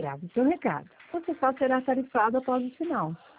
Obrigado pelo recado. Você só será tarifado após o sinal.